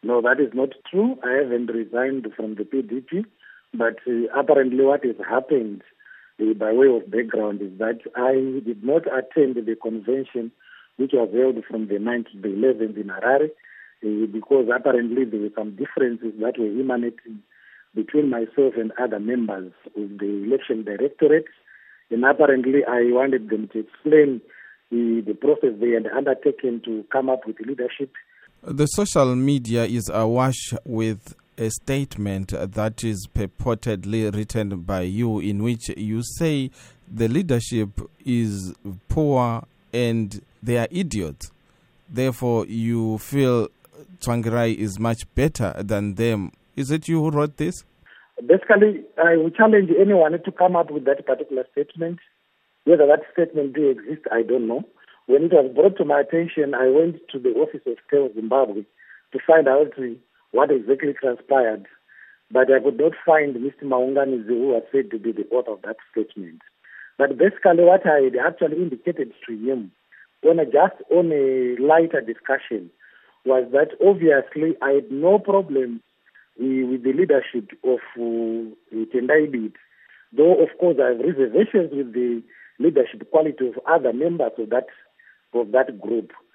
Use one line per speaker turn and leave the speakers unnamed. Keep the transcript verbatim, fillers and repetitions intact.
No, that is not true. I haven't resigned from the P D P, but uh, apparently what has happened uh, by way of background is that I did not attend the convention which was held from the ninth to the eleventh in Harare uh, because apparently there were some differences that were emanating between myself and other members of the election directorate. And apparently I wanted them to explain uh, the process they had undertaken to come up with leadership.
The social media is awash with a statement that is purportedly written by you in which you say the leadership is poor and they are idiots. Therefore, you feel Tsvangirai is much better than them. Is it you who wrote this?
Basically, I will challenge anyone to come up with that particular statement. Whether that statement do exist, I don't know. When it was brought to my attention, I went to the office of Tel Zimbabwe to find out what exactly transpired. But I could not find Mister Maunganizi, who was said to be the author of that statement. But basically what I had actually indicated to him, on a, just on a lighter discussion, was that obviously I had no problem uh, with the leadership of uh, Tendai Bid, though of course I have reservations with the leadership quality of other members of that of that group.